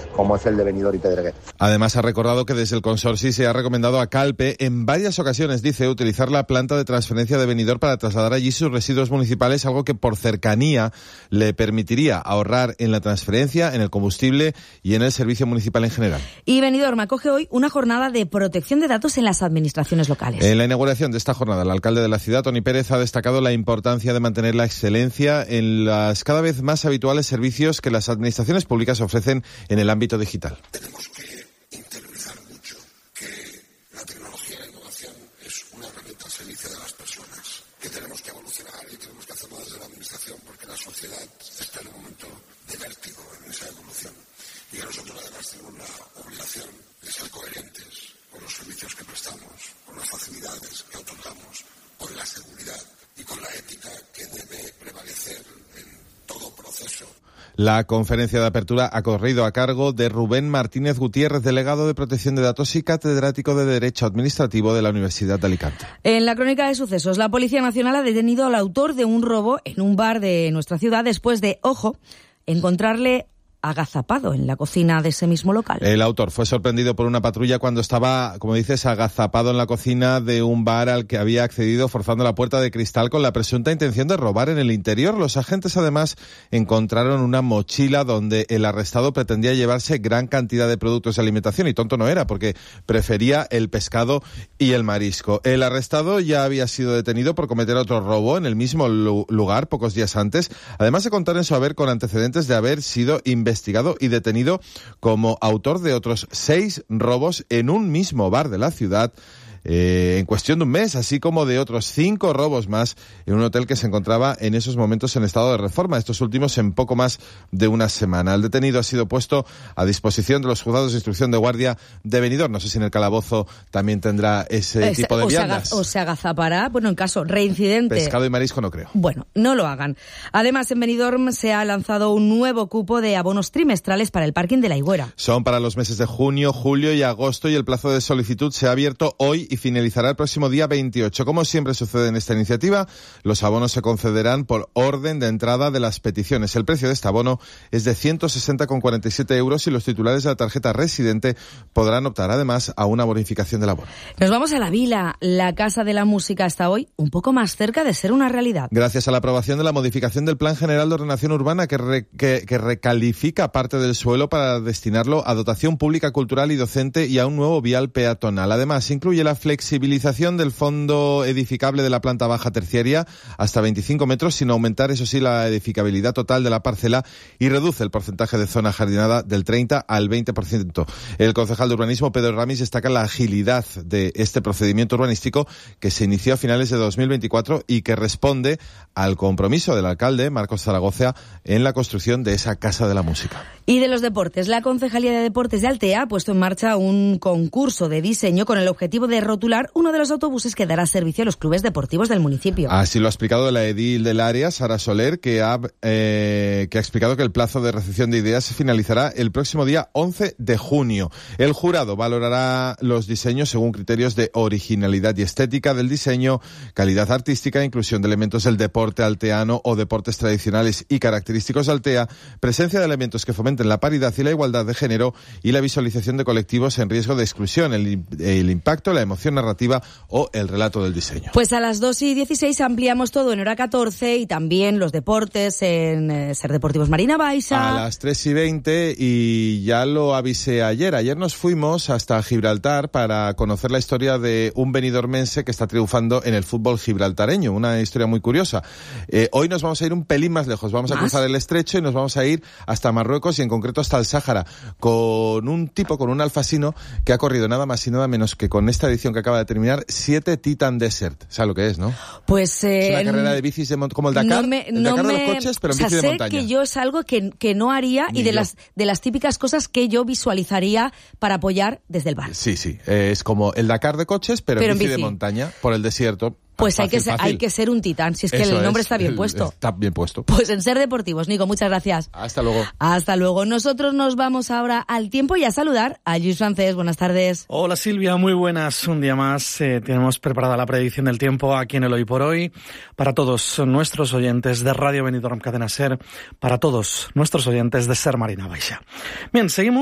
como es el de Benidorm y Pedreguer. Además, ha recordado que desde el consorcio se ha recomendado a Calpe en varias ocasiones, dice, utilizar la planta de transferencia de Benidorm para trasladar allí sus residuos municipales, algo que por cercanía le permitiría ahorrar en la transferencia, en el combustible y en el servicio municipal en general. Y Benidorm acoge hoy una jornada de protección de datos en las administraciones locales. En la inauguración de esta jornada, el alcalde de la ciudad, Toni Pérez, ha destacado la importancia de mantener la excelencia en las cada vez más habituales servicios que las administraciones públicas ofrecen en el ámbito digital. Tenemos que interiorizar mucho que la tecnología y la innovación es una herramienta al servicio de las personas, que tenemos que evolucionar y tenemos que hacerlo desde la administración, porque la sociedad está en un momento de vértigo en esa evolución. Y a nosotros además tenemos la obligación de ser coherentes con los servicios que prestamos, con las facilidades que otorgamos, con la seguridad y con la ética que debe prevalecer en todo proceso. La conferencia de apertura ha corrido a cargo de Rubén Martínez Gutiérrez, delegado de Protección de Datos y catedrático de Derecho Administrativo de la Universidad de Alicante. En la crónica de sucesos, la Policía Nacional ha detenido al autor de un robo en un bar de nuestra ciudad después de, ojo, encontrarle agazapado en la cocina de ese mismo local. El autor fue sorprendido por una patrulla cuando estaba, como dices, agazapado en la cocina de un bar al que había accedido forzando la puerta de cristal con la presunta intención de robar en el interior. Los agentes además encontraron una mochila donde el arrestado pretendía llevarse gran cantidad de productos de alimentación y tonto no era porque prefería el pescado y el marisco. El arrestado ya había sido detenido por cometer otro robo en el mismo lugar pocos días antes, además de contar en su haber con antecedentes de haber sido investigado y detenido como autor de otros 6 robos en un mismo bar de la ciudad en cuestión de un mes, así como de otros 5 robos más en un hotel que se encontraba en esos momentos en estado de reforma, estos últimos en poco más de una semana. El detenido ha sido puesto a disposición de los juzgados de instrucción de guardia de Benidorm. No sé si en el calabozo también tendrá ese tipo de viandas. O se agazapará, bueno, en caso reincidente. Pescado y marisco no creo. Bueno, no lo hagan. Además, en Benidorm se ha lanzado un nuevo cupo de abonos trimestrales para el parking de la Higuera. Son para los meses de junio, julio y agosto y el plazo de solicitud se ha abierto hoy y finalizará el próximo día 28. Como siempre sucede en esta iniciativa, los abonos se concederán por orden de entrada de las peticiones. El precio de este abono es de 160,47 euros y los titulares de la tarjeta residente podrán optar además a una bonificación del abono. Nos vamos a la Vila. La Casa de la Música está hoy un poco más cerca de ser una realidad. Gracias a la aprobación de la modificación del Plan General de Ordenación Urbana que recalifica parte del suelo para destinarlo a dotación pública, cultural y docente y a un nuevo vial peatonal. Además, incluye la flexibilización del fondo edificable de la planta baja terciaria hasta 25 metros, sin aumentar, eso sí, la edificabilidad total de la parcela y reduce el porcentaje de zona jardinada del 30 al 20%. El concejal de urbanismo, Pedro Ramis, destaca la agilidad de este procedimiento urbanístico que se inició a finales de 2024 y que responde al compromiso del alcalde, Marcos Zaragoza, en la construcción de esa Casa de la Música. Y de los deportes, la Concejalía de Deportes de Altea ha puesto en marcha un concurso de diseño con el objetivo de rotular uno de los autobuses que dará servicio a los clubes deportivos del municipio. Así lo ha explicado la edil del área, Sara Soler, que ha explicado que el plazo de recepción de ideas se finalizará el próximo día 11 de junio. El jurado valorará los diseños según criterios de originalidad y estética del diseño, calidad artística, inclusión de elementos del deporte alteano o deportes tradicionales y característicos de Altea, presencia de elementos que fomenten la paridad y la igualdad de género y la visualización de colectivos en riesgo de exclusión, el impacto, la emoción narrativa o el relato del diseño. Pues a las 2:16 ampliamos todo en hora 14 y también los deportes en Ser Deportivos Marina Baixa. A las 3:20 y ya lo avisé ayer. Ayer nos fuimos hasta Gibraltar para conocer la historia de un benidormense que está triunfando en el fútbol gibraltareño. Una historia muy curiosa. Hoy nos vamos a ir un pelín más lejos. Vamos a cruzar el estrecho y nos vamos a ir hasta Marruecos y en concreto hasta el Sáhara con un alfasino que ha corrido nada más y nada menos que con esta edición que acaba de terminar 7 Titan Desert. ¿Sabes lo que es, no? Pues es una carrera de bicis como el Dakar, el Dakar de los coches, pero en bici de montaña. Sé que yo es algo que no haría y de las típicas cosas que yo visualizaría para apoyar desde el bar. Sí, es como el Dakar de coches, pero en bici de montaña por el desierto. Pues fácil. Hay que ser un titán, si es que el nombre está bien puesto. Está bien puesto. Pues en Ser Deportivos, Nico, muchas gracias. Hasta luego. Hasta luego. Nosotros nos vamos ahora al tiempo y a saludar a Lluís Francés. Buenas tardes. Hola Silvia, muy buenas. Un día más tenemos preparada la predicción del tiempo aquí en el Hoy por Hoy para todos nuestros oyentes de Radio Benidorm Cadena Ser, para todos nuestros oyentes de Ser Marina Baixa. Bien, seguimos.